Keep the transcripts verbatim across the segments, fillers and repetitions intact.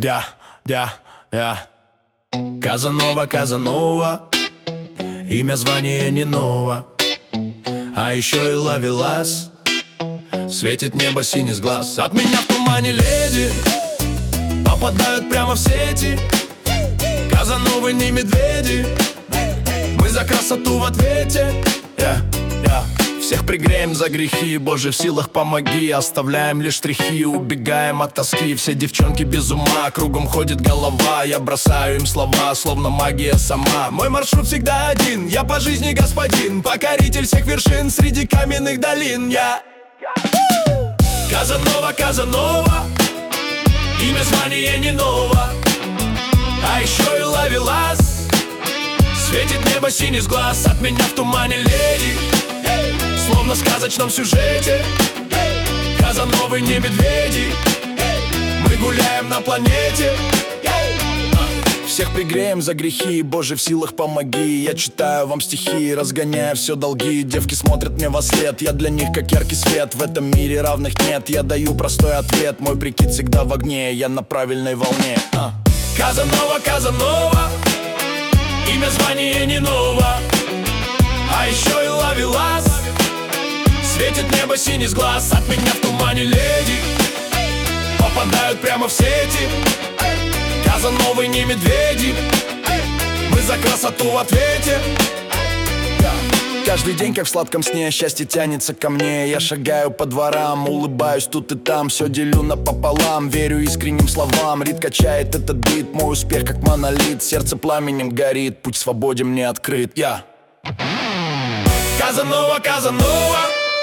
дя, дя, я Казанова, Казанова. Имя, звание не ново, а еще и ловелас. Светит небо синий с глаз. От меня в тумане леди попадают прямо в сети. Казановы не медведи, мы за красоту в ответе. yeah, yeah. Всех пригреем за грехи, Боже, в силах помоги. Оставляем лишь штрихи, убегаем от тоски. Все девчонки без ума, кругом ходит голова. Я бросаю им слова, словно магия сама. Мой маршрут всегда один, я по жизни господин, покоритель всех вершин среди каменных долин. Я Казанова, Казанова. Имя, звание не ново, а еще и ловелас. Светит небо синий с глаз. От меня в тумане леди, словно в сказочном сюжете. Казановы не медведи, мы гуляем на планете. Всех пригреем за грехи, Боже, в силах помоги. Я читаю вам стихи, разгоняя все долги. Девки смотрят мне во след, я для них как яркий свет. В этом мире равных нет, я даю простой ответ. Мой прикид всегда в огне, я на правильной волне. а. Казанова, Казанова. Имя, звание не ново, а еще и ловелас. Светит небо синий с глаз. От меня в тумане леди попадают прямо в сети. Казановы не медведи, мы за красоту в ответе. Каждый день, как в сладком сне, счастье тянется ко мне. Я шагаю по дворам, улыбаюсь тут и там. Все делю напополам, верю искренним словам. Рит качает этот бит, мой успех как монолит. Сердце пламенем горит, путь свободе мне открыт. Я Казанова, Казанова.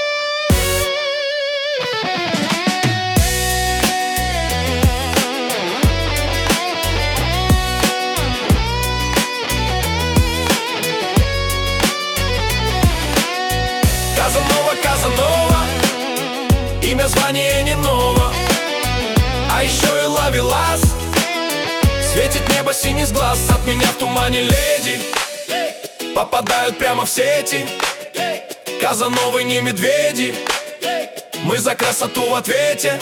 Казанова, Казанова. Имя, звание не ново, а еще и ловелас. Светит небо синий с глаз. От меня в тумане леди попадают прямо в сети. Казановы не медведи, мы за красоту в ответе.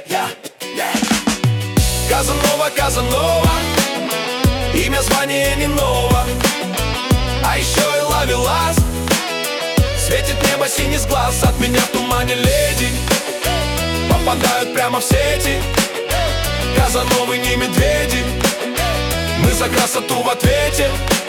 Казанова, Казанова. Имя, звание не ново, а еще и ловелас. Светит небо синий с глаз. От меня в тумане леди попадают прямо в сети. Казановы не медведи, мы за красоту в ответе.